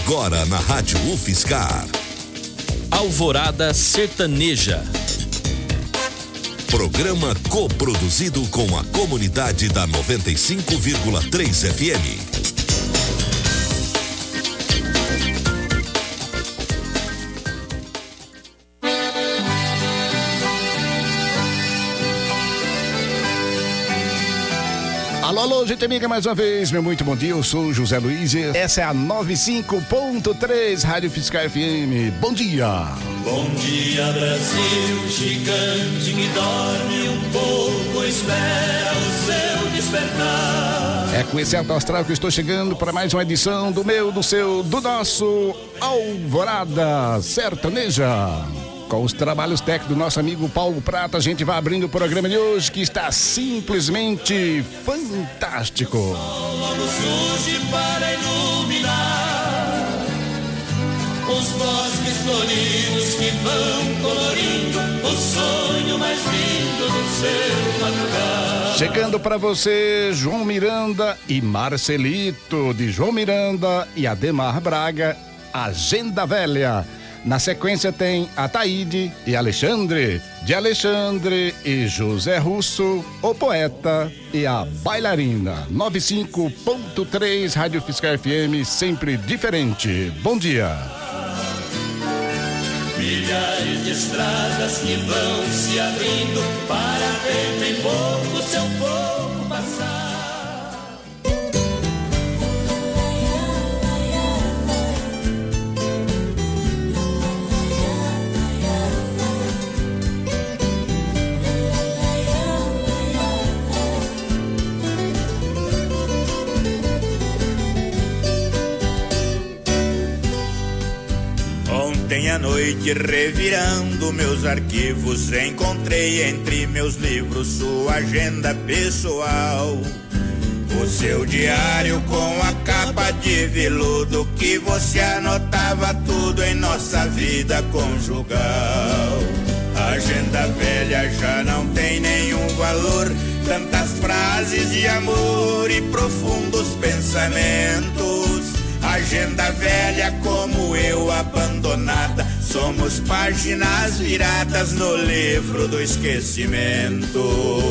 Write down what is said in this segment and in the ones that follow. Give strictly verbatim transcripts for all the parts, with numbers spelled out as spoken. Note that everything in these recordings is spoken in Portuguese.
Agora na Rádio UFSCar. Alvorada Sertaneja. Programa coproduzido com a comunidade da noventa e cinco vírgula três F M. Alô, alô, gente amiga, mais uma vez, meu muito bom dia, eu sou José Luiz, essa é a noventa e cinco ponto três Rádio UFSCar F M, bom dia! Bom dia, Brasil, gigante que dorme um pouco, espera o seu despertar. É com esse alto astral que eu estou chegando para mais uma edição do meu, do seu, do nosso Alvorada Sertaneja. Com os trabalhos técnicos do nosso amigo Paulo Prata, a gente vai abrindo o programa de hoje que está simplesmente fantástico. O sol logo surge para iluminar os bosques floridos que vão colorindo o sonho mais lindo do seu madrugar. Chegando para você, João Miranda e Marcelito, de João Miranda e Ademar Braga, Agenda Velha. Na sequência tem Ataíde e Alexandre, de Alexandre e José Russo, o poeta e a bailarina. noventa e cinco ponto três Rádio UFSCar F M, sempre diferente. Bom dia. Milhares de estradas que vão se abrindo para ver bem pouco seu povo passar. Ontem à noite, revirando meus arquivos, encontrei entre meus livros sua agenda pessoal. O seu diário com a capa de veludo que você anotava tudo em nossa vida conjugal. A agenda velha já não tem nenhum valor, tantas frases de amor e profundos pensamentos. Agenda velha como eu abandonada, somos páginas viradas no livro do esquecimento.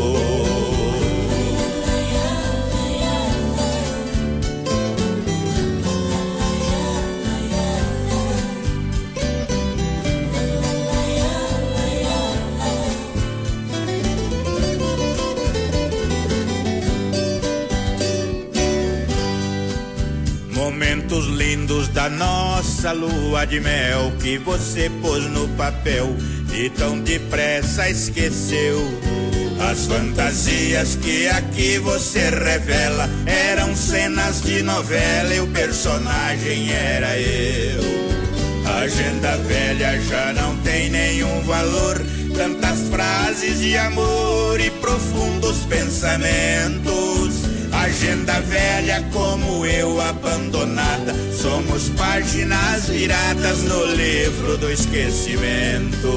Momentos lindos da nossa lua de mel que você pôs no papel e tão depressa esqueceu. As fantasias que aqui você revela eram cenas de novela e o personagem era eu. A agenda velha já não tem nenhum valor, tantas frases de amor e profundos pensamentos. Agenda velha como eu abandonada, somos páginas viradas no livro do esquecimento.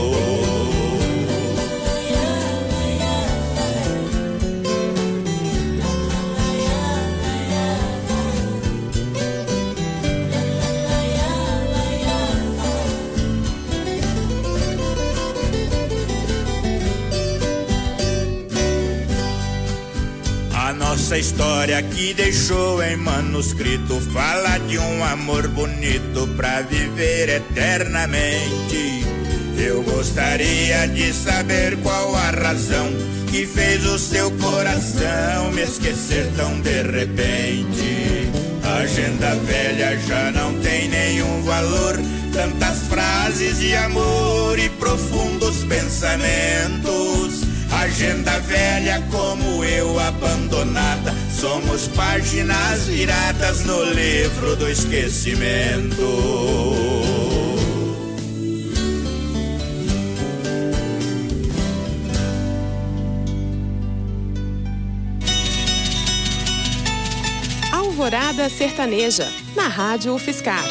Nossa história que deixou em manuscrito fala de um amor bonito pra viver eternamente. Eu gostaria de saber qual a razão que fez o seu coração me esquecer tão de repente. A agenda velha já não tem nenhum valor, tantas frases de amor e profundos pensamentos. Agenda velha como eu abandonada, somos páginas viradas no livro do esquecimento. Alvorada Sertaneja, na Rádio UFSCar.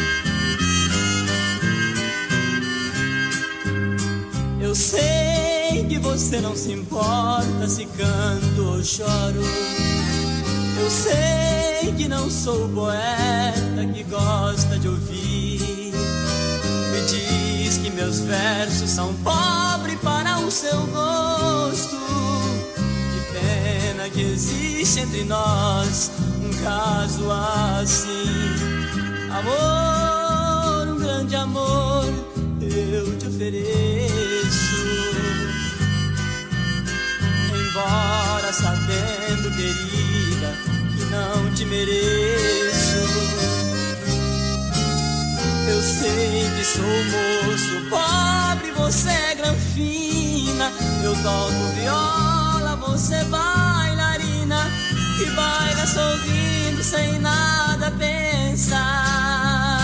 Eu sei sei que você não se importa se canto ou choro. Eu sei que não sou o poeta que gosta de ouvir. Me diz que meus versos são pobres para o seu gosto. Que pena que existe entre nós um caso assim. Amor, um grande amor eu te ofereço. Embora sabendo, querida, que não te mereço. Eu sei que sou moço pobre, você é granfina. Eu toco viola, você bailarina. E baila sorrindo sem nada pensar.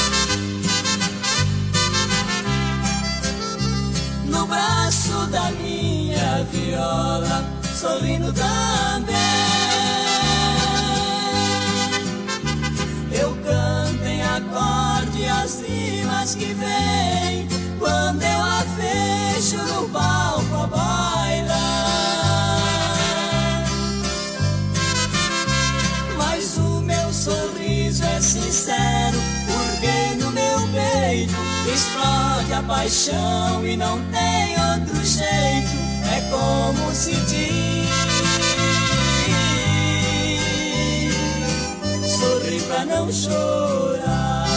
No braço da minha viola, sorrindo também, eu canto em acorde as rimas que vem quando eu a vejo no palco a bailar. Mas o meu sorriso é sincero, porque no meu peito explode a paixão e não tem outro jeito. É como se diz, sorri pra não chorar.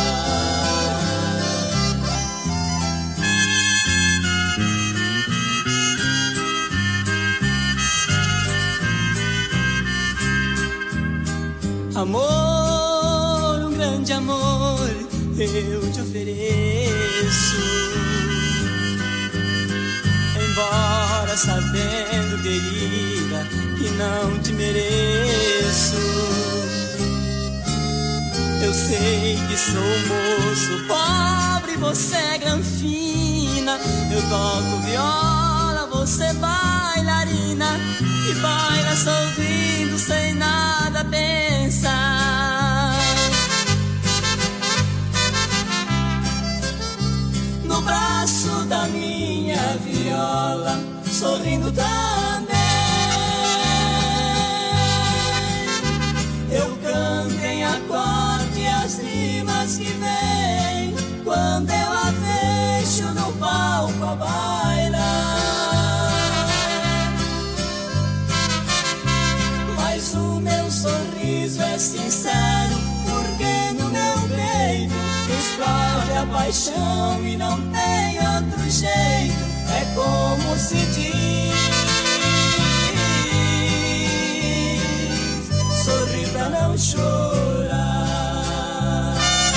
Amor, um grande amor eu te ofereço. Embora sabendo, querida, que não te mereço. Eu sei que sou moço pobre, você é granfina. Eu toco viola, você bailarina. E baila sorrindo sem nada pensar. No braço da minha viola, sorrindo também, eu canto em acorde as rimas que vem quando eu a vejo no palco a bailar. Mas o meu sorriso é sincero, porque no meu peito explode a paixão e não tem outro jeito. É como se diz, sorri pra não chorar.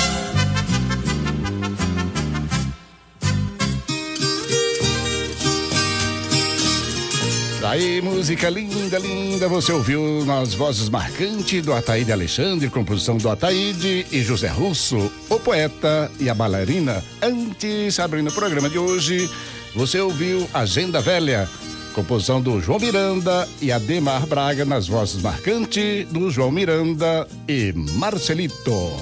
Aí, música linda, linda, você ouviu nas vozes marcantes do Ataíde Alexandre, composição do Ataíde e José Russo, o poeta e a bailarina. Antes, abrindo o programa de hoje, você ouviu Agenda Velha, composição do João Miranda e Ademar Braga, nas vozes marcantes do João Miranda e Marcelito.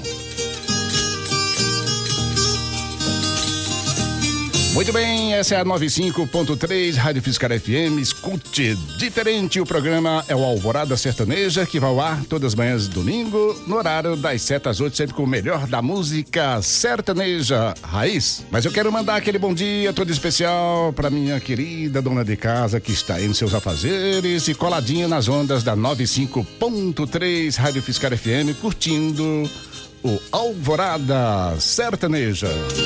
Muito bem, essa é a noventa e cinco ponto três Rádio Fiscar F M. Escute diferente, o programa é o Alvorada Sertaneja, que vai ao ar todas as manhãs de domingo, no horário das sete às oito, sempre com o melhor da música sertaneja raiz. Mas eu quero mandar aquele bom dia todo especial para minha querida dona de casa, que está aí nos seus afazeres e coladinha nas ondas da noventa e cinco ponto três Rádio Fiscar F M, curtindo o Alvorada Sertaneja.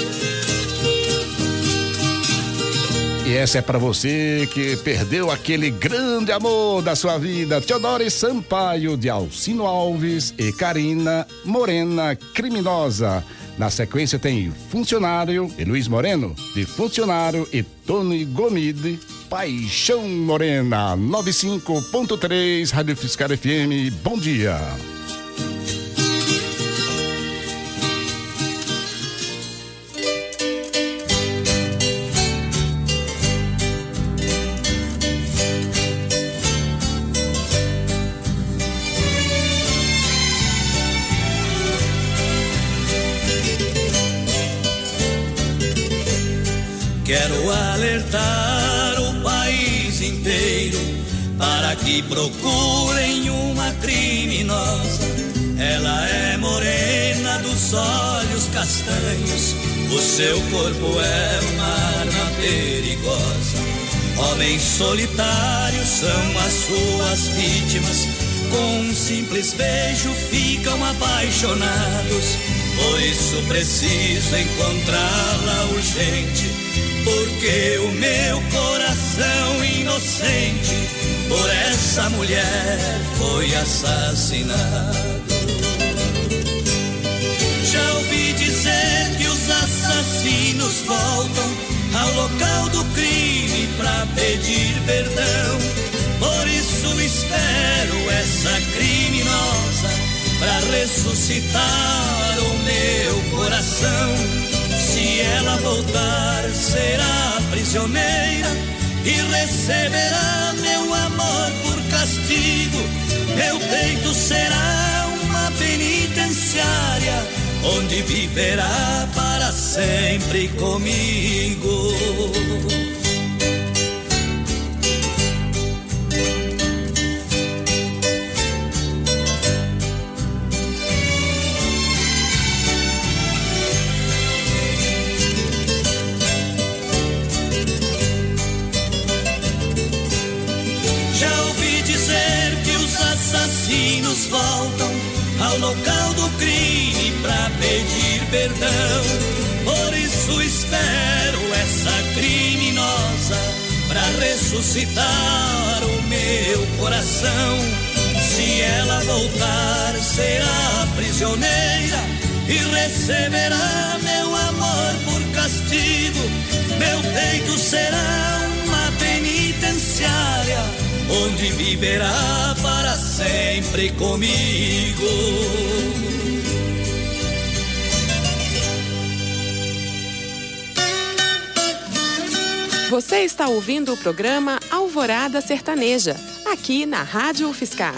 E essa é pra você que perdeu aquele grande amor da sua vida. Teodoro Sampaio, de Alcino Alves, e Karina Morena Criminosa. Na sequência tem Funcionário e Luiz Moreno, de Funcionário, e Tony Gomide, Paixão Morena. noventa e cinco ponto três Rádio Fiscar F M, bom dia. Quero alertar o país inteiro para que procurem uma criminosa. Ela é morena dos olhos castanhos, o seu corpo é uma arma perigosa. Homens solitários são as suas vítimas, com um simples beijo ficam apaixonados. Por isso preciso encontrá-la urgente, porque o meu coração inocente por essa mulher foi assassinado. Já ouvi dizer que os assassinos voltam ao local do crime pra pedir perdão. Por isso espero essa criminosa pra ressuscitar o meu coração. Se ela voltar, será prisioneira e receberá meu amor por castigo. Meu peito será uma penitenciária, onde viverá para sempre comigo. Já ouvi dizer que os assassinos voltam ao local do crime pra pedir perdão. Por isso espero essa criminosa pra ressuscitar o meu coração. Se ela voltar, será prisioneira e receberá meu amor por castigo. Meu peito será uma penitenciária, onde viverá para sempre comigo. Você está ouvindo o programa Alvorada Sertaneja, aqui na Rádio UFSCar.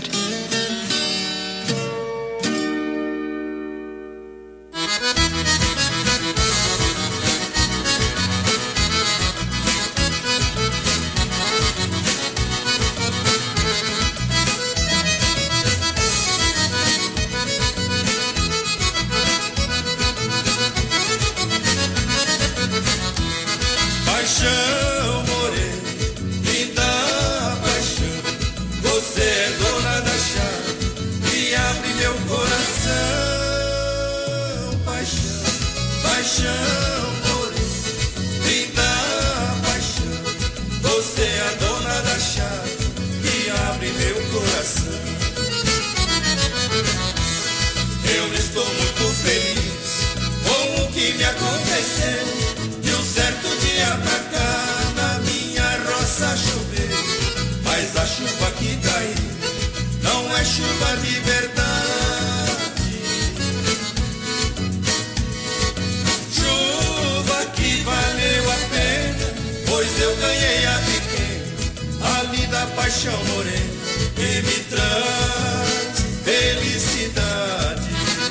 Paixão morena, linda paixão, você é dona da chave que abre meu coração. Paixão, paixão morena, linda paixão, você é a dona da chave que abre meu coração. Eu estou muito feliz com o que me aconteceu. De um certo dia pra cá na minha roça choveu, mas a chuva que caiu não é chuva de verdade. Chuva que valeu a pena, pois eu ganhei a pequena, a linda paixão morena que me traz felicidade.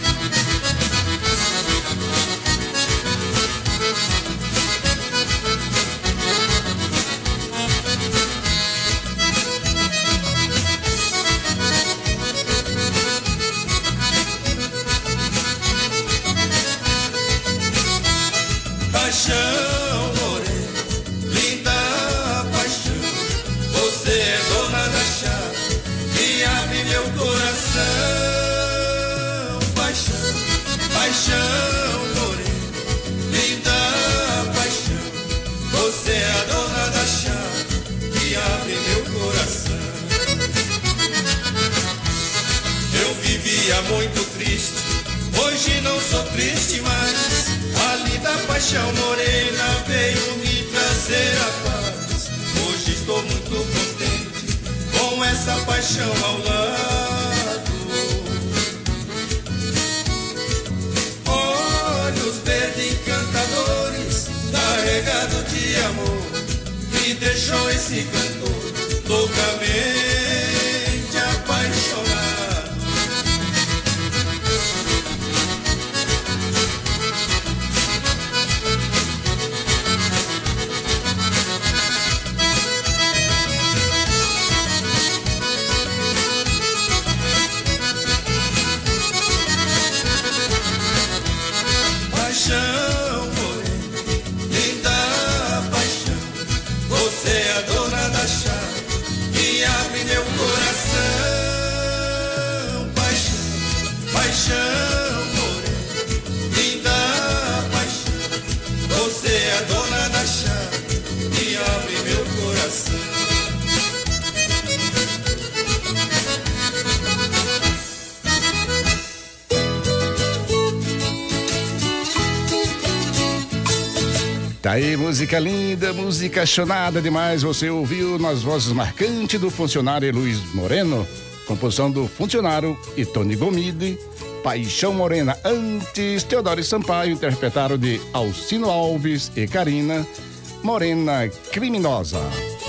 Paixão morena, linda paixão, você é dona da chave que abre meu coração. Paixão, paixão morena, linda paixão, você é a dona da chave que abre meu coração. Eu vivia muito triste, hoje não sou triste mais. A linda paixão morena veio me trazer a paz. Hoje estou muito contente com essa paixão ao lado. Olhos verdes encantadores, carregado de amor, me deixou esse cantor loucamente apaixonado. Goiás. Tá aí, música linda, música chonada demais. Você ouviu nas vozes marcantes do funcionário Luiz Moreno, composição do funcionário e Tony Gomide. Paixão Morena, antes Teodoro Sampaio, interpretaram de Alcino Alves e Karina, Morena Criminosa.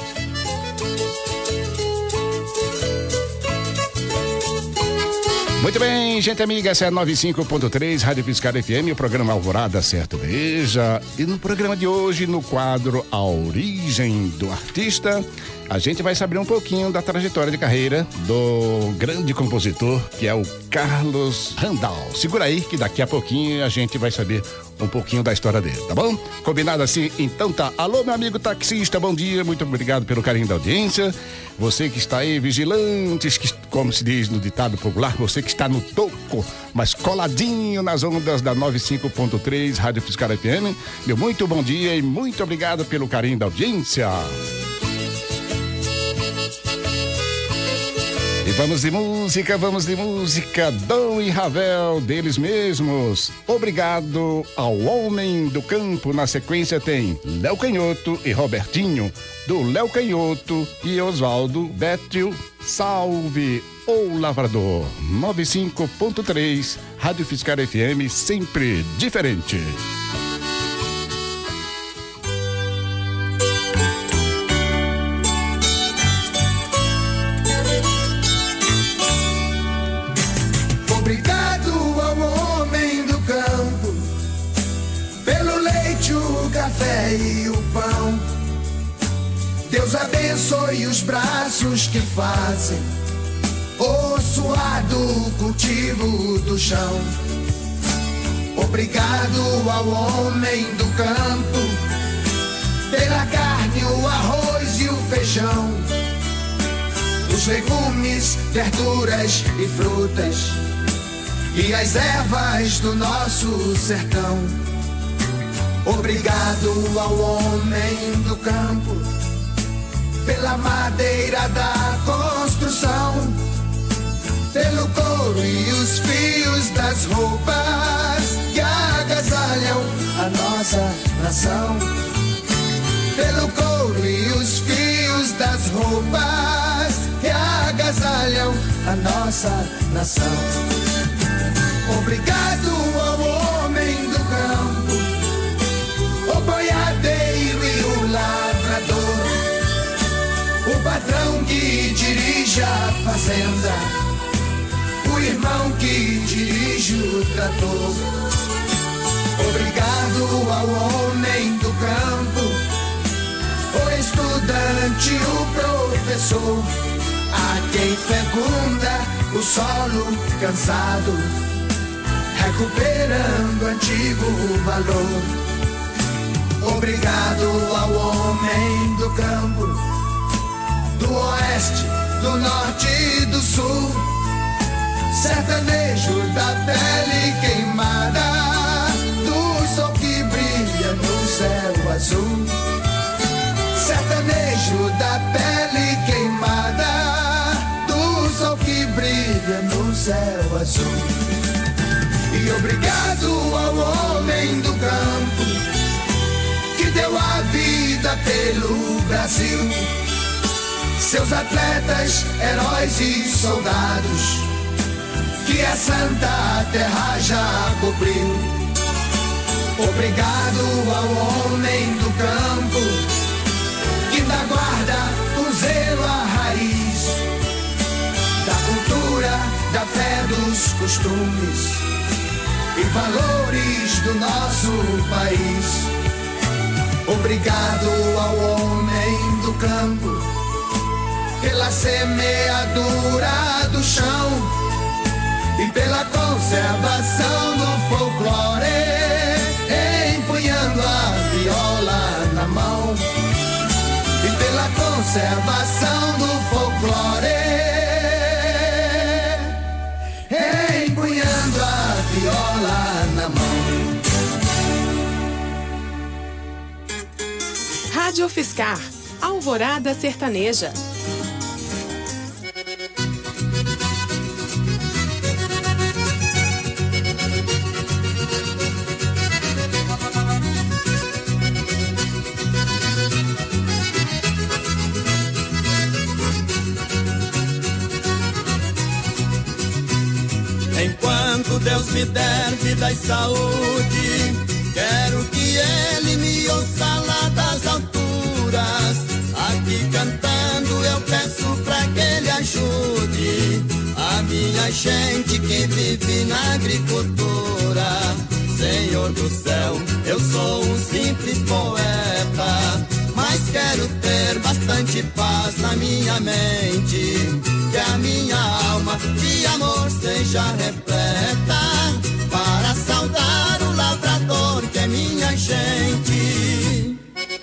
Muito bem, gente amiga, essa é a noventa e cinco ponto três, Rádio Fiscal F M, o programa Alvorada Sertaneja. E no programa de hoje, no quadro A Origem do Artista, a gente vai saber um pouquinho da trajetória de carreira do grande compositor, que é o Carlos Randal. Segura aí que daqui a pouquinho a gente vai saber um pouquinho da história dele, tá bom? Combinado assim? Então tá. Alô, meu amigo taxista, bom dia, muito obrigado pelo carinho da audiência. Você que está aí vigilante, que, como se diz no ditado popular, você que está no toco, mas coladinho nas ondas da noventa e cinco ponto três, Rádio Fiscal F M, meu muito bom dia e muito obrigado pelo carinho da audiência. E vamos de música, vamos de música, Dom e Ravel, deles mesmos. Obrigado ao Homem do Campo. Na sequência tem Léo Canhoto e Robertinho, do Léo Canhoto e Oswaldo Bétrio, Salve o Lavrador. noventa e cinco ponto três, Rádio Fiscal F M, sempre diferente. Obrigado ao homem do campo, pelo leite, o café e o pão. Deus abençoe os braços que fazem o suado cultivo do chão. Obrigado ao homem do campo, pela carne, o arroz e o feijão, os legumes, verduras e frutas, e as ervas do nosso sertão. Obrigado ao homem do campo, pela madeira da construção, pelo couro e os fios das roupas que agasalham a nossa nação. Pelo couro e os fios das roupas que agasalham a nossa nação. Obrigado ao homem do campo, o boiadeiro e o lavrador, o patrão que dirige a fazenda, o irmão que dirige o trator. Obrigado ao homem do campo, o estudante, o professor, a quem fecunda o solo cansado, recuperando antigo valor. Obrigado ao homem do campo, do oeste, do norte e do sul, sertanejo da pele queimada, do sol que brilha no céu azul. Sertanejo da pele queimada, do sol que brilha no céu azul. E obrigado ao homem do campo, que deu a vida pelo Brasil, seus atletas, heróis e soldados, que a santa terra já cobriu. Obrigado ao homem do campo, que da guarda com zelo a raiz da cultura, da fé, dos costumes e valores do nosso país. Obrigado ao homem do campo, pela semeadura do chão e pela conservação do folclore, empunhando a viola na mão. E pela conservação do folclore, empunhando a viola na mão. Rádio Fiscar, Alvorada Sertaneja. Enquanto Deus me der vida e saúde, quero que Ele me ouça lá das alturas. Aqui cantando eu peço pra que Ele ajude a minha gente que vive na agricultura. Senhor do céu, eu sou um simples poeta, mas quero ter bastante paz na minha mente, que a minha alma de amor seja repleta, para saudar o lavrador que é minha gente.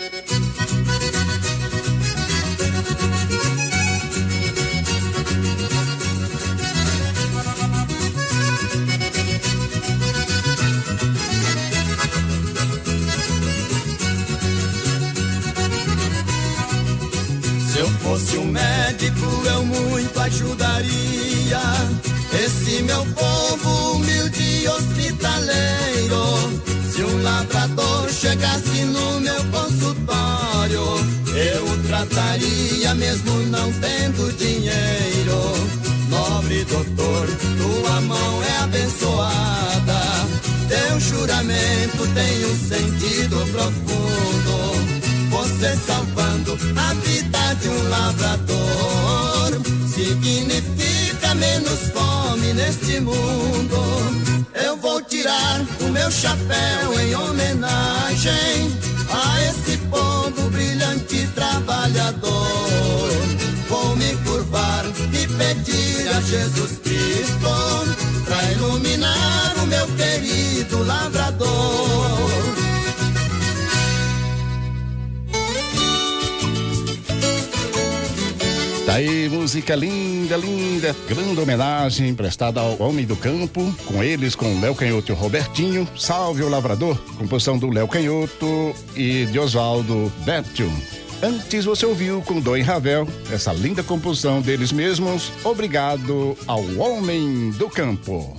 Se eu fosse um médico, eu muito ajudaria esse meu povo humilde e hospitaleiro. Se um lavrador chegasse no meu consultório, eu o trataria mesmo não tendo dinheiro. Nobre doutor, tua mão é abençoada, teu juramento tem um sentido profundo. Você salvando a vida de um lavrador significa menos fome neste mundo. Eu vou tirar o meu chapéu em homenagem a esse povo brilhante e trabalhador. Vou me curvar e pedir a Jesus Cristo pra iluminar o meu querido lavrador. Tá aí, música linda, linda, grande homenagem prestada ao homem do campo, com eles, com Léo Canhoto e o Robertinho, Salve o Lavrador, composição do Léo Canhoto e de Oswaldo Bétio. Antes você ouviu com Dom e Ravel, essa linda composição deles mesmos, Obrigado ao Homem do Campo.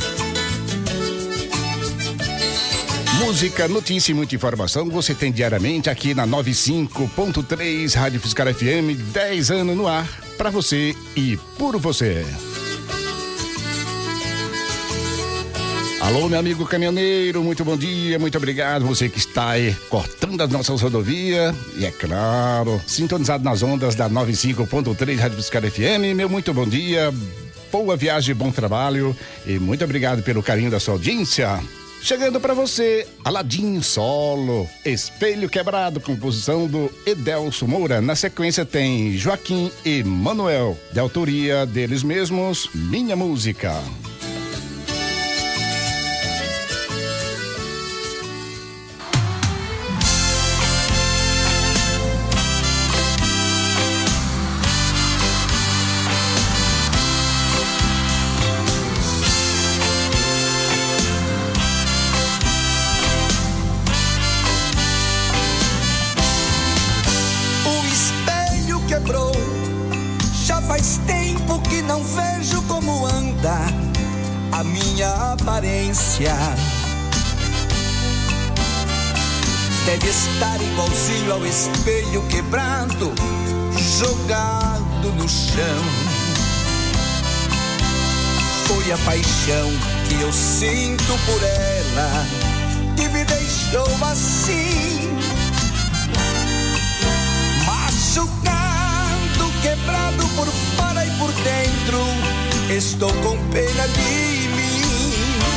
Música, notícia e muita informação você tem diariamente aqui na noventa e cinco ponto três Rádio Fiscal F M, dez anos no ar, pra você e por você. Alô, meu amigo caminhoneiro, muito bom dia, muito obrigado. Você que está aí cortando as nossas rodovias e, é claro, sintonizado nas ondas da noventa e cinco ponto três Rádio Fiscal F M, meu muito bom dia, boa viagem, bom trabalho e muito obrigado pelo carinho da sua audiência. Chegando para você, Aladim Solo, Espelho Quebrado, composição do Edelso Moura. Na sequência tem Joaquim e Manuel, de autoria deles mesmos, Minha Música. A minha aparência deve estar igualzinho ao espelho quebrado, jogado no chão. Foi a paixão que eu sinto por ela que me deixou assim, machucado, quebrado por fora e por dentro. Estou com pena de mim.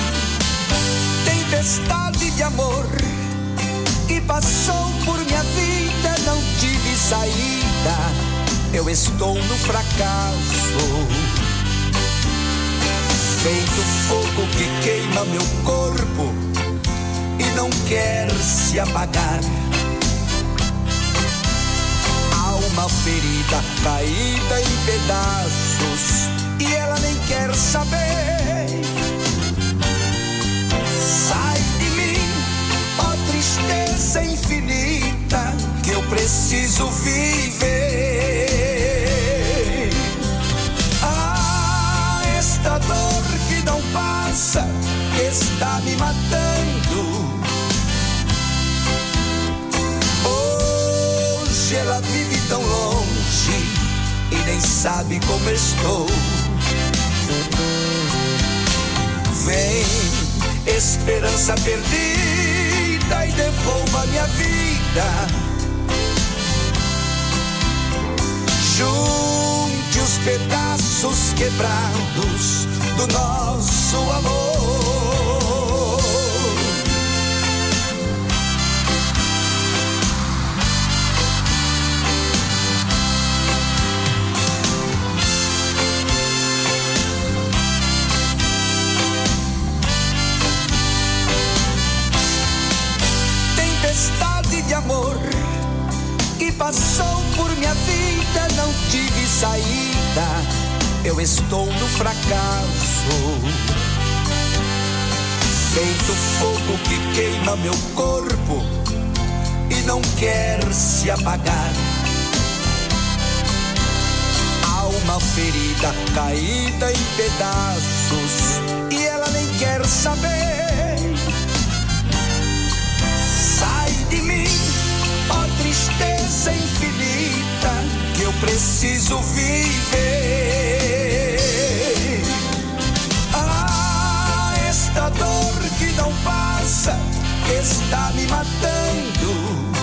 Tempestade de amor que passou por minha vida, não tive saída. Eu estou no fracasso, feito fogo que queima meu corpo e não quer se apagar. Alma ferida, caída em pedaços, e ela nem quer saber. Sai de mim, ó tristeza infinita, que eu preciso viver. Ah, esta dor que não passa, que está me matando. Hoje ela vive tão longe e nem sabe como estou. Vem, esperança perdida, e devolva minha vida. Junte os pedaços quebrados do nosso amor. Tempestade de amor que passou por minha vida, não tive saída, eu estou no fracasso. Feito fogo que queima meu corpo e não quer se apagar. Alma ferida, caída em pedaços, e ela nem quer saber. Sai de mim, ó tristeza infinita, que eu preciso viver. Ah, esta dor que não passa, que está me matando.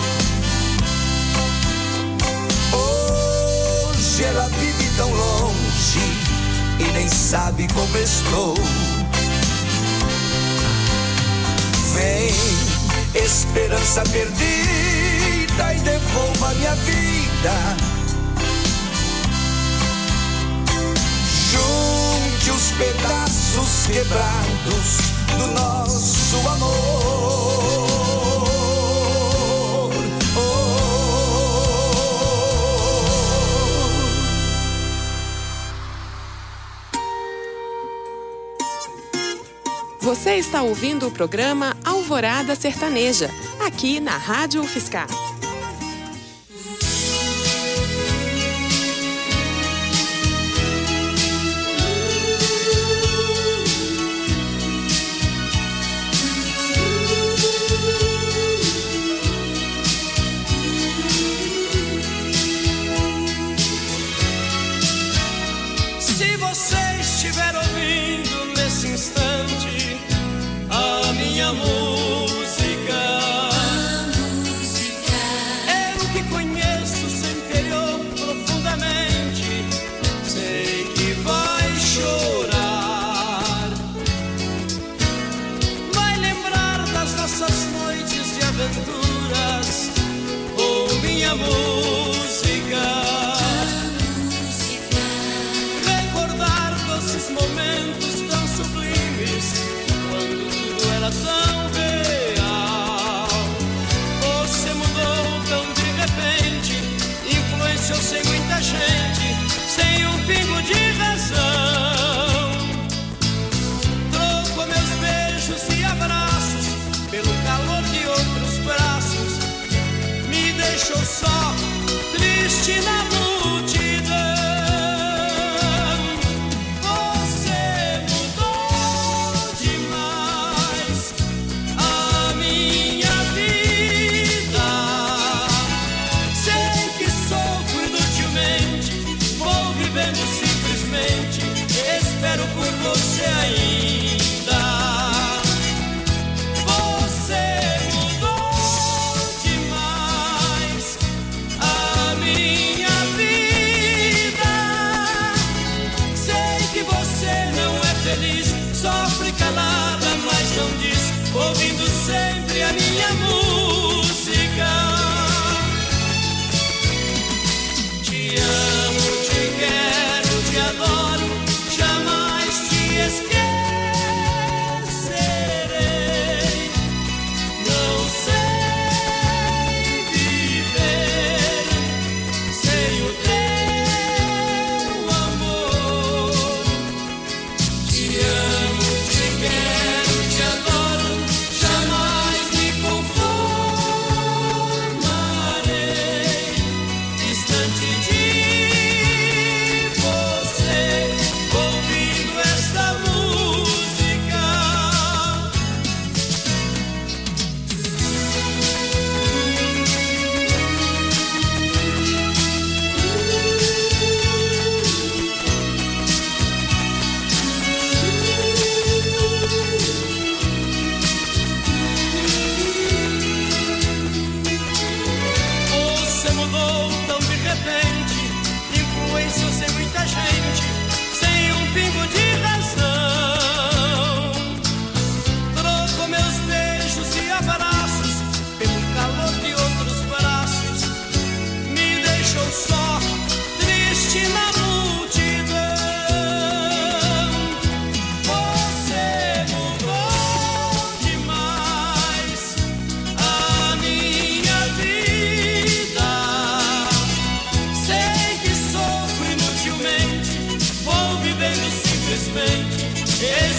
Hoje ela vive tão longe e nem sabe como estou. Vem, esperança perdida, e devolva minha vida. Junte os pedaços quebrados do nosso amor. Oh. Você está ouvindo o programa Alvorada Sertaneja, aqui na Rádio UFSCar. Se você estiver ouvindo nesse instante a minha música, a música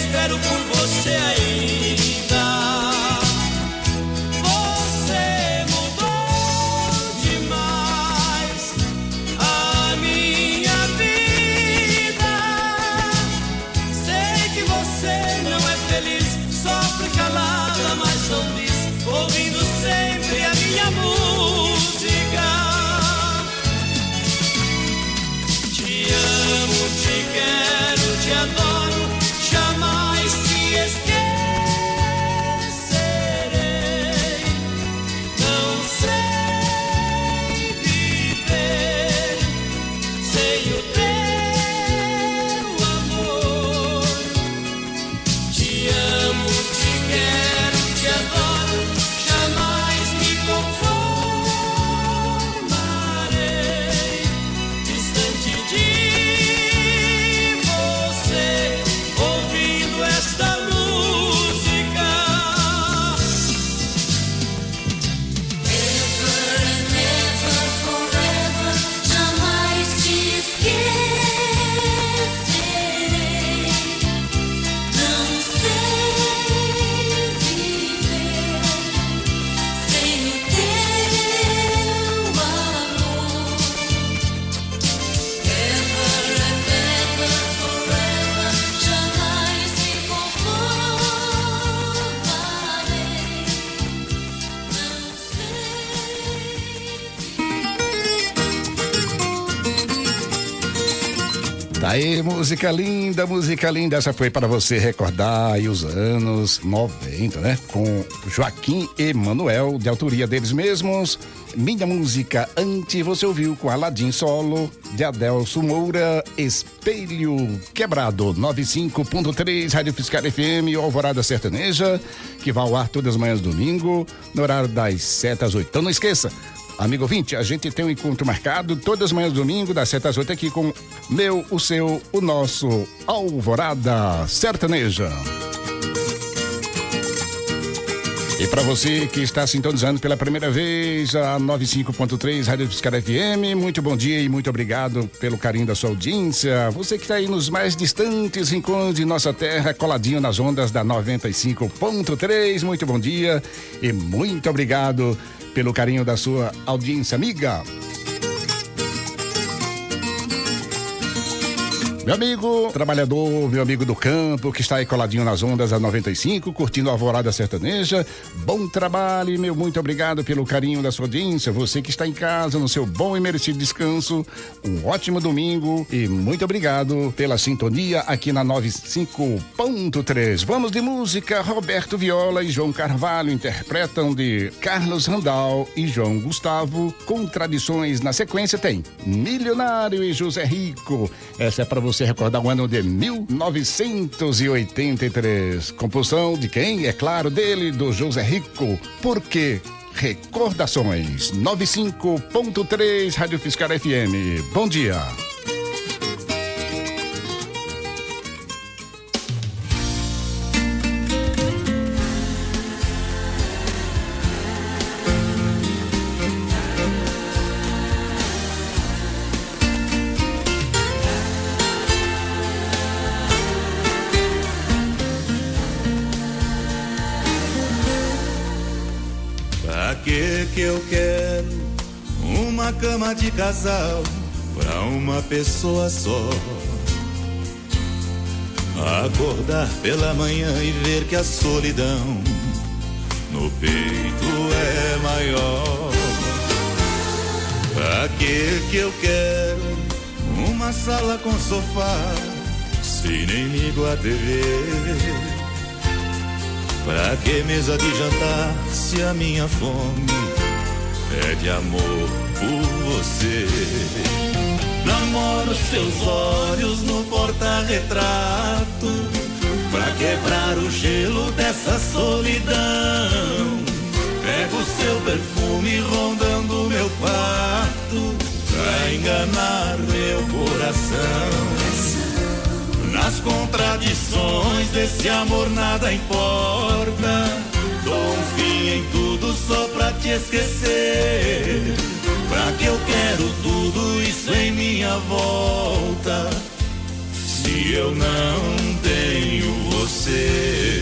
espero por você ainda. Você mudou demais a minha vida. Sei que você não é feliz, sofre calada, mas não diz, ouvindo sempre a minha música. Te amo, te quero, te adoro, jamais te esquecerei. Não sei viver sem o teu amor. Te amo, te quero, te adoro, jamais me conformarei distante de você, ouvindo esta música. Ever and ever, forever, jamais te esquecerei. Não sei viver sem o teu amor. Ever and ever, forever, jamais me conformarei. Não Tá aí, música linda, música linda. Essa foi para você recordar aí os anos noventa, né? Com Joaquim e Manuel, de autoria deles mesmos. Minha música antes você ouviu com Aladim Solo, de Adelso Moura, Espelho Quebrado, noventa e cinco ponto três, Rádio Fiscal F M, Alvorada Sertaneja, que vai ao ar todas as manhãs domingo, no horário das sete às oito. Então não esqueça, amigo ouvinte, a gente tem um encontro marcado todas as manhãs domingo, das sete às oito, aqui com meu, o seu, o nosso Alvorada Sertaneja. E para você que está sintonizando pela primeira vez a noventa e cinco ponto três Rádio Fiscal F M, muito bom dia e muito obrigado pelo carinho da sua audiência. Você que está aí nos mais distantes rincões de nossa terra, coladinho nas ondas da noventa e cinco ponto três, muito bom dia e muito obrigado pelo carinho da sua audiência amiga. Meu amigo trabalhador, meu amigo do campo, que está aí coladinho nas ondas da noventa e cinco, curtindo a Alvorada Sertaneja, bom trabalho e meu muito obrigado pelo carinho da sua audiência. Você que está em casa, no seu bom e merecido descanso, um ótimo domingo e muito obrigado pela sintonia aqui na noventa e cinco ponto três. Vamos de música. Roberto Viola e João Carvalho interpretam de Carlos Randal e João Gustavo. Contradições na sequência tem Milionário e José Rico. Essa é para você recordar o ano de mil novecentos e oitenta e três. Composição de quem? É claro, dele, do José Rico. Por quê? Recordações. noventa e cinco ponto três Rádio Fiscal F M. Bom dia. Que que eu quero uma cama de casal pra uma pessoa só? Acordar pela manhã e ver que a solidão no peito é maior. Pra que que eu quero uma sala com sofá se nem ligo a T V? Pra que mesa de jantar se a minha fome é de amor por você? Namoro seus olhos no porta-retrato pra quebrar o gelo dessa solidão. Pego seu perfume rondando meu quarto pra enganar meu coração. Nas contradições desse amor nada importa. Dou um fim em tudo só pra te esquecer. Pra que eu quero tudo isso em minha volta se eu não tenho você? você.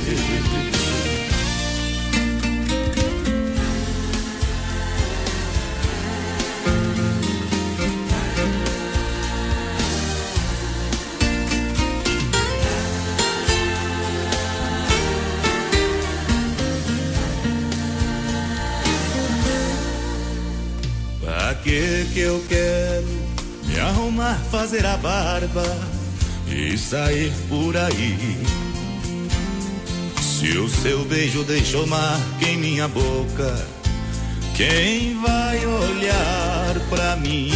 Pra que que eu quero me arrumar, fazer a barba e sair por aí? Se o seu beijo deixou marca em minha boca, quem vai olhar pra mim?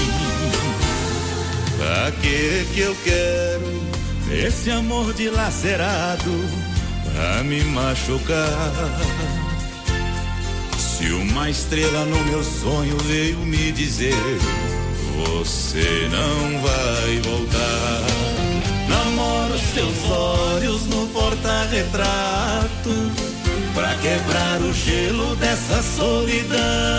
Pra que que eu quero esse amor dilacerado pra me machucar? Se uma estrela no meu sonho veio me dizer, você não vai voltar. Namoro seus olhos no porta-retrato pra quebrar o gelo dessa solidão.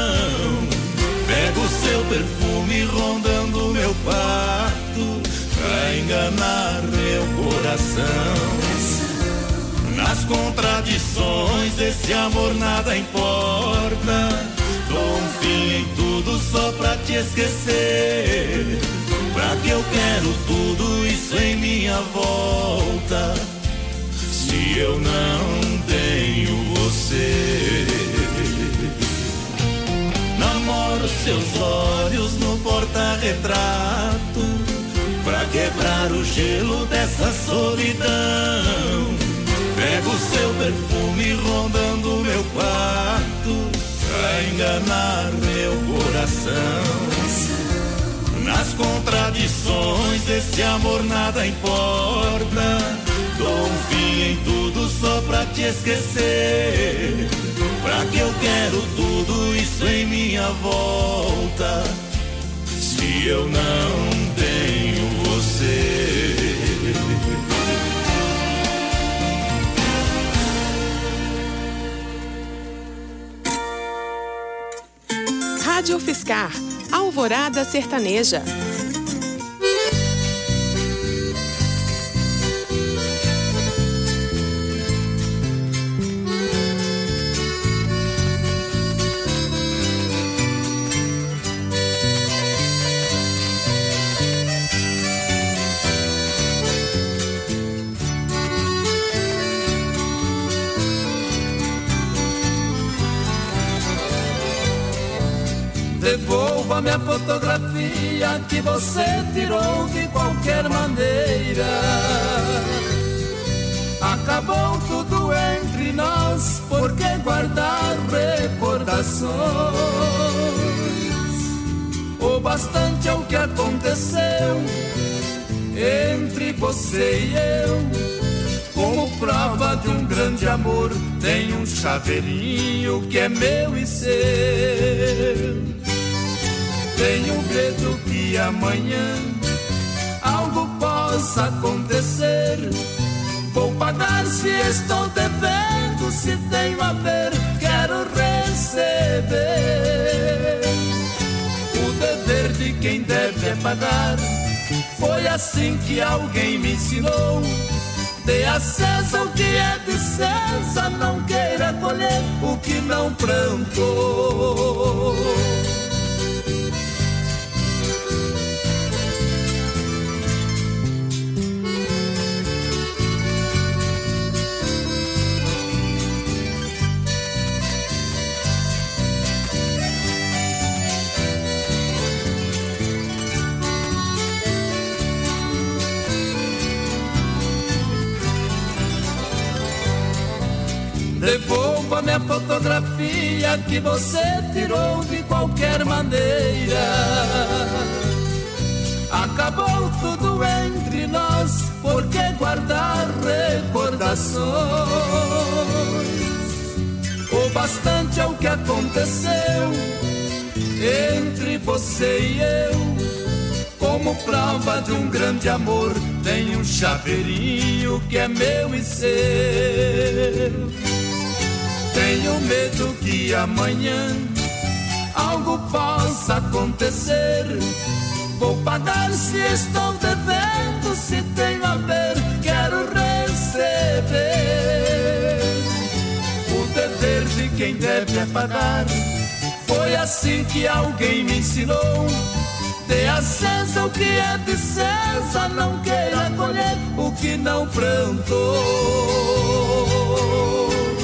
Pego seu perfume rondando meu quarto pra enganar meu coração. Nas contradições desse amor nada importa. Dou um fim em tudo só pra te esquecer. Pra que eu quero tudo isso em minha volta, se eu não tenho você? Namoro seus olhos no porta-retrato pra quebrar o gelo dessa solidão. Pego seu perfume rondando meu quarto pra enganar meu coração. Nas contradições desse amor nada importa. Dou um fim em tudo só pra te esquecer. Pra que eu quero tudo isso em minha volta, se eu não tenho você? Rádio Fiscar, Alvorada Sertaneja. Devolva minha fotografia que você tirou de qualquer maneira. Acabou tudo entre nós, por que guardar recordações? O bastante é o que aconteceu entre você e eu. Como prova de um grande amor, tem um chaveirinho que é meu e seu. Tenho medo que amanhã algo possa acontecer. Vou pagar se estou devendo, se tenho a ver, quero receber. O dever de quem deve é pagar, foi assim que alguém me ensinou. Dê a César o que é de César, não queira colher o que não plantou. Devolva minha fotografia que você tirou de qualquer maneira. Acabou tudo entre nós, por que guardar recordações? O bastante é o que aconteceu entre você e eu. Como prova de um grande amor, tem um chaveirinho que é meu e seu. Tenho medo que amanhã algo possa acontecer. Vou pagar se estou devendo, se tenho a ver, quero receber. é pagar. Foi assim que alguém me ensinou. Dê a César o que é de César, não queira colher o que não plantou.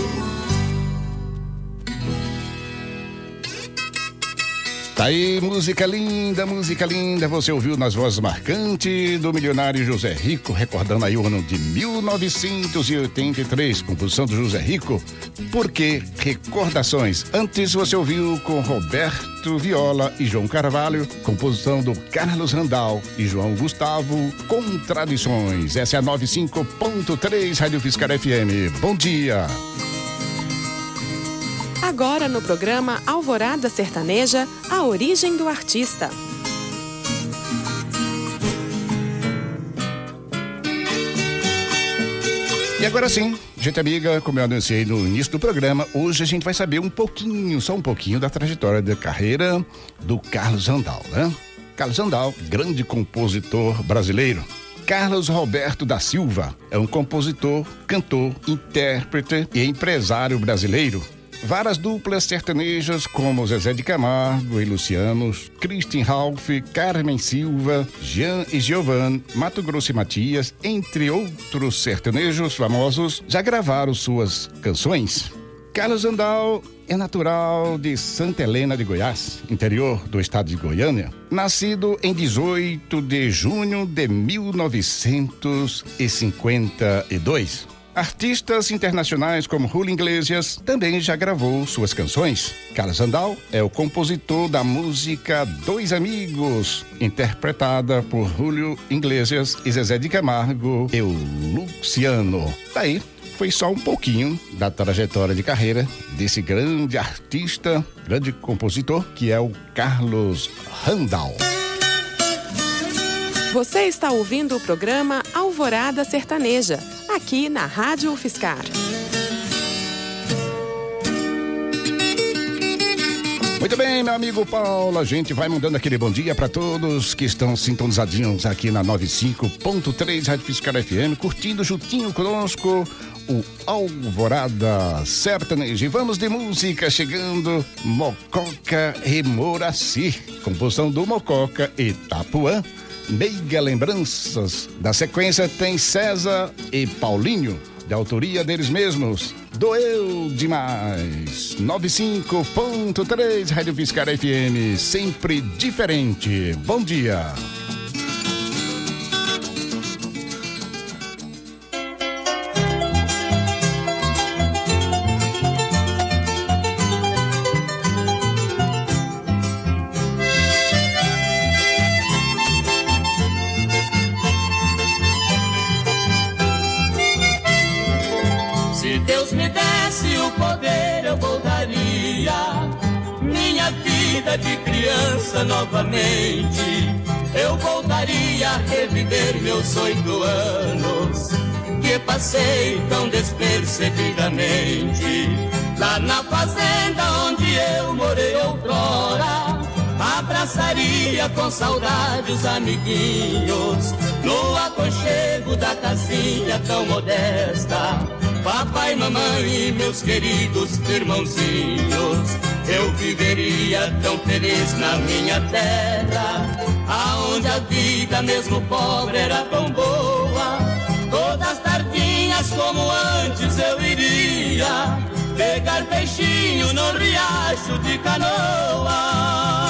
Tá aí, música linda, música linda. Você ouviu nas vozes marcantes do milionário José Rico, recordando aí o ano de mil novecentos e oitenta e três, composição do José Rico. Por que recordações? Antes você ouviu com Roberto Viola e João Carvalho, composição do Carlos Randal e João Gustavo, Contradições. Essa é a noventa e cinco ponto três Rádio Fiscar F M. Bom dia. Agora no programa Alvorada Sertaneja, a origem do artista. E agora sim, gente amiga, como eu anunciei no início do programa, hoje a gente vai saber um pouquinho, só um pouquinho da trajetória da carreira do Carlos Randal, né? Carlos Randal, grande compositor brasileiro. Carlos Roberto da Silva é um compositor, cantor, intérprete e empresário brasileiro. Várias duplas sertanejas como Zezé de Camargo e Luciano, Christian Ralph, Carmen Silva, Jean e Giovanni, Mato Grosso e Matias, entre outros sertanejos famosos, já gravaram suas canções. Carlos Randal é natural de Santa Helena de Goiás, interior do estado de Goiânia, nascido em dezoito de junho de mil novecentos e cinquenta e dois. Artistas internacionais como Julio Iglesias também já gravou suas canções. Carlos Randal é o compositor da música Dois Amigos, interpretada por Julio Iglesias e Zezé de Camargo e o Luciano. Daí foi só um pouquinho da trajetória de carreira desse grande artista, grande compositor, que é o Carlos Randal. Você está ouvindo o programa Alvorada Sertaneja, aqui na Rádio Fiscar. Muito bem, meu amigo Paulo, a gente vai mandando aquele bom dia para todos que estão sintonizadinhos aqui na noventa e cinco ponto três Rádio Fiscar F M, curtindo juntinho conosco o Alvorada Sertaneja. E vamos de música, chegando Mococa e Moraci, composição do Mococa e Itapuã. Meiga Lembranças. Da sequência tem César e Paulinho, de autoria deles mesmos. Doeu demais. noventa e cinco ponto três Rádio Fiscar F M, sempre diferente. Bom dia. De criança novamente, eu voltaria a reviver meus oito anos que passei tão despercebidamente. Lá na fazenda onde eu morei outrora, abraçaria com saudade os amiguinhos, no aconchego da casinha tão modesta. Papai, mamãe e meus queridos irmãozinhos, eu viveria tão feliz na minha terra, aonde a vida mesmo pobre era tão boa. Todas as tardinhas como antes eu iria pegar peixinho no riacho de Canoa.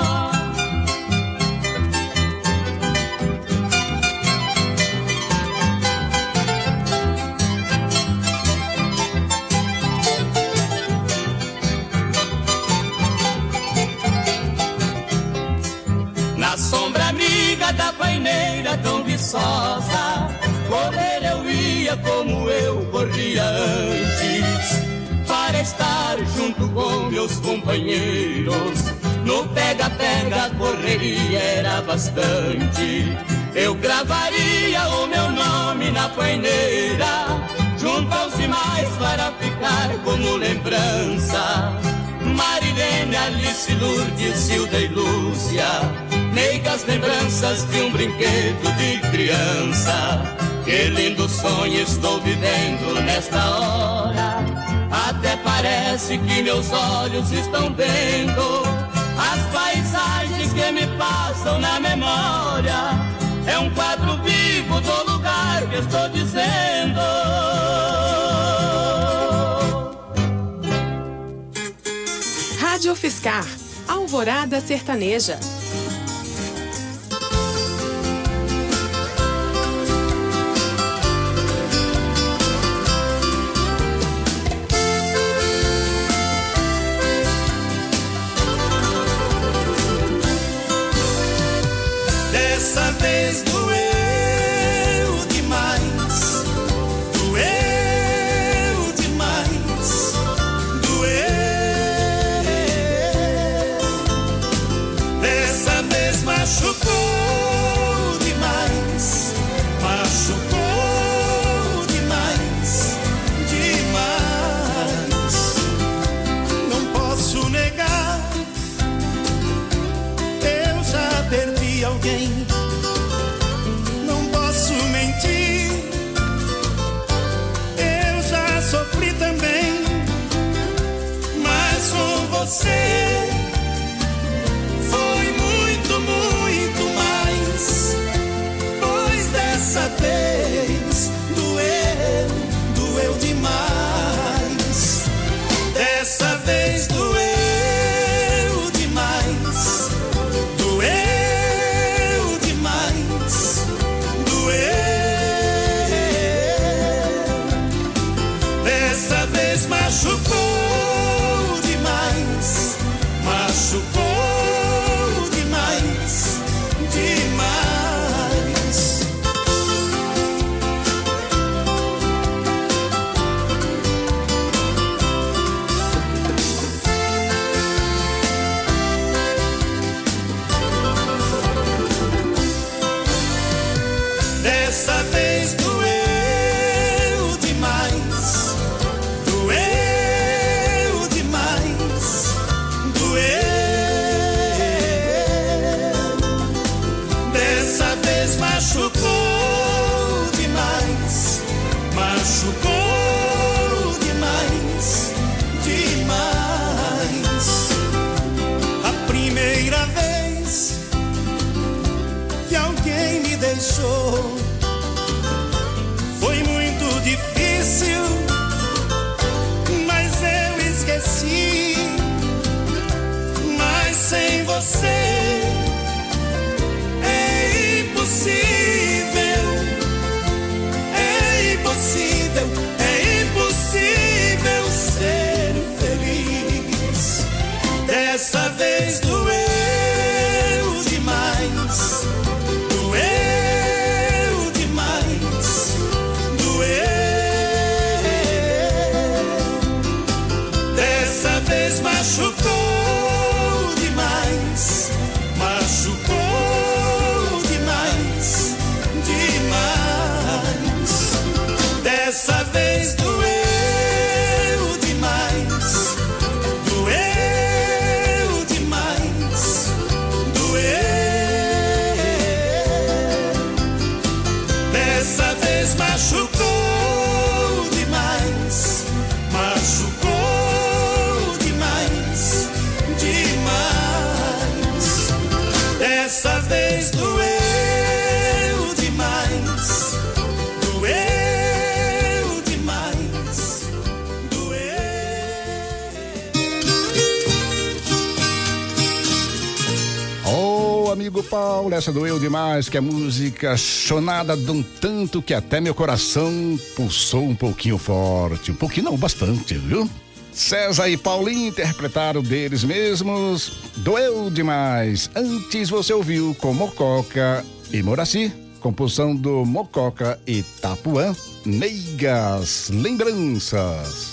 Sombra amiga da paineira tão viçosa, correr eu ia como eu corria antes, para estar junto com meus companheiros. No pega-pega correria era bastante, eu gravaria o meu nome na paineira, junto aos demais para ficar como lembrança. Marilene, Alice, Lourdes, Hilda e Lúcia, meigas lembranças de um brinquedo de criança. Que lindo sonho estou vivendo nesta hora, até parece que meus olhos estão vendo as paisagens que me passam na memória. É um quadro vivo do lugar que estou dizendo. Rádio Fiscar, Alvorada Sertaneja. Dessa vez doeu demais, doeu demais, doeu. Dessa vez machucou demais, machucou demais, demais. Não posso negar, eu já perdi alguém. Não posso mentir, eu já sofri também. Mas com você foi muito, muito mais. Pois dessa vez doeu, doeu demais. Dessa vez doeu demais, doeu demais, doeu. Dessa vez machucou demais, machucou demais, demais. Dessa vez doeu demais, doeu demais, doeu. Dessa vez machucou demais, machucou demais, demais. A primeira vez que alguém me deixou foi muito difícil, mas eu esqueci. Mas sem você é impossível, é impossível, é impossível ser feliz. Dessa vez doeu demais, doeu demais, doeu. Dessa vez machucou demais, machucou demais, demais. Dessa vez doeu demais, doeu demais, doeu. Dessa vez machucou demais, machucou demais, demais. Dessa vez doeu demais, doeu demais, Ô, amigo Paulo, essa doeu demais, que a música chonada de um tanto que até meu coração pulsou um pouquinho forte. Um pouquinho não, bastante, viu? César e Paulinho interpretaram deles mesmos, doeu demais. Antes você ouviu com Mococa e Moraci, composição do Mococa e Tapuã, Meigas Lembranças.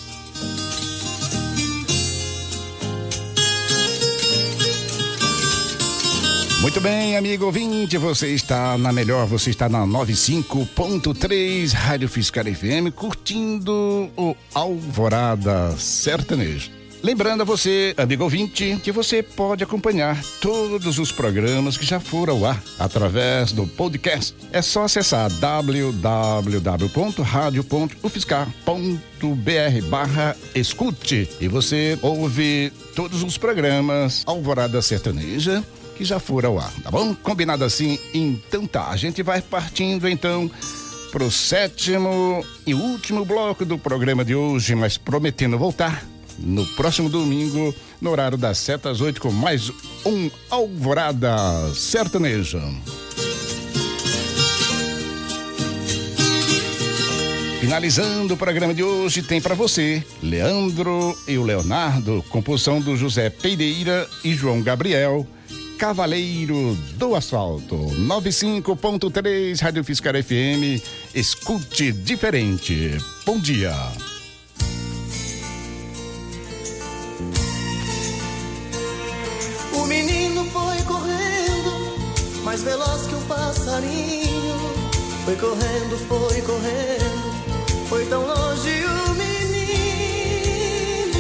Muito bem, amigo ouvinte, você está na melhor, você está na noventa e cinco ponto três Rádio Fiscar F M, curtindo o Alvorada Sertanejo. Lembrando a você, amigo ouvinte, que você pode acompanhar todos os programas que já foram ao ar através do podcast. É só acessar w w w ponto rádio ponto u f s c a ponto b r barra escute e você ouve todos os programas Alvorada Sertaneja que já foram ao ar, tá bom? Combinado assim? Então tá, a gente vai partindo então pro sétimo e último bloco do programa de hoje, mas prometendo voltar no próximo domingo, no horário das sete às oito, com mais um Alvorada Sertaneja. Finalizando o programa de hoje, tem para você Leandro e o Leonardo, composição do José Pereira e João Gabriel, Cavaleiro do Asfalto. noventa e cinco ponto três Rádio Fiscar F M, escute diferente. Bom dia. O menino foi correndo, mais veloz que um passarinho. Foi correndo, foi correndo, foi tão longe o menino.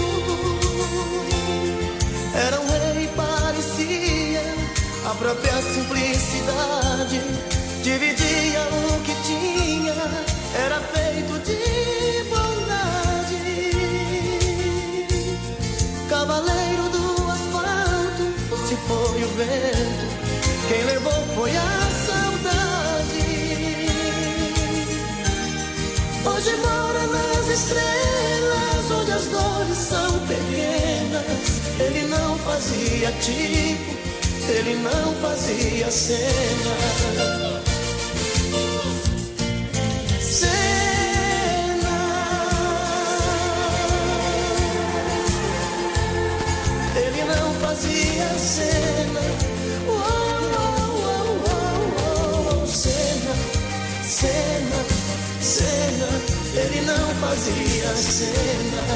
Era um rei, parecia a própria simplicidade. Dividia o que tinha, era feito de bondade. Cavaleiro do asfalto, se foi o vento, quem levou foi a saudade. Hoje mora nas estrelas, onde as dores são pequenas. Ele não fazia tipo, ele não fazia cena. Cena. Ele não fazia cena. Uou, uou, uou, uou, uou. Cena, cena, cena. Ele não fazia cena.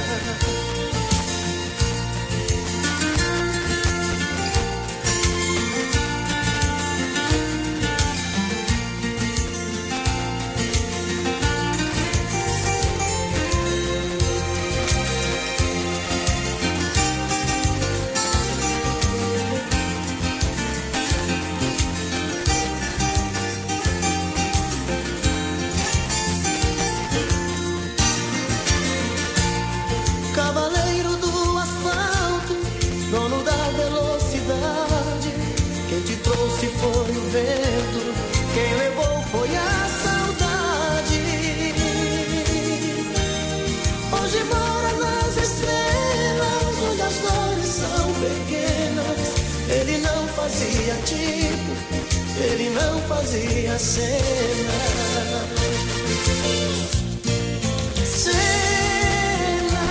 Ele não fazia cena. Cena.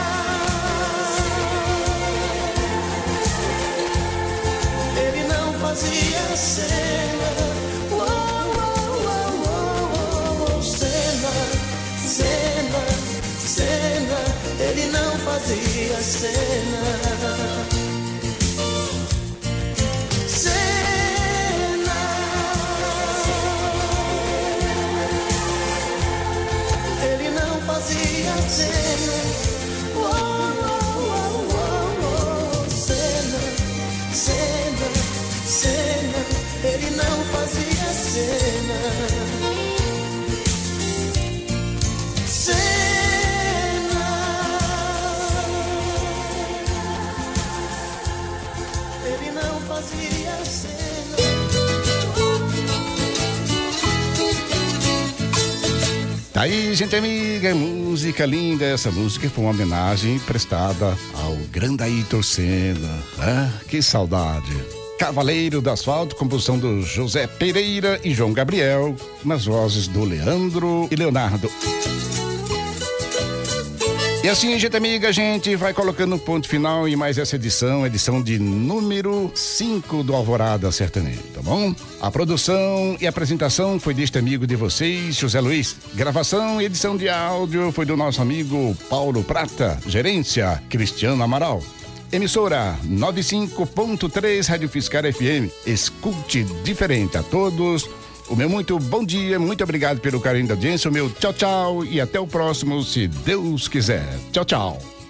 Ele não fazia cena. Uou, uou, uou, uou, uou. Cena, cena, cena. Ele não fazia cena. Fazia cena, uou, uou, uou, uou. Cena, cena, cena. Ele não fazia cena. Cena. Ele não fazia cena. Tá aí, gente amiga, música linda. Essa música foi uma homenagem prestada ao grande Ayrton Senna. Ah, que saudade. Cavaleiro do Asfalto, composição do José Pereira e João Gabriel, nas vozes do Leandro e Leonardo. E assim, gente amiga, a gente vai colocando um ponto final em mais essa edição, edição de número cinco do Alvorada Sertaneja, tá bom? A produção e apresentação foi deste amigo de vocês, José Luiz. Gravação e edição de áudio foi do nosso amigo Paulo Prata. Gerência, Cristiano Amaral. Emissora noventa e cinco ponto três Rádio Fiscar F M. Escute diferente. A todos o meu muito bom dia, muito obrigado pelo carinho da audiência, o meu tchau, tchau e até o próximo, se Deus quiser. Tchau, tchau.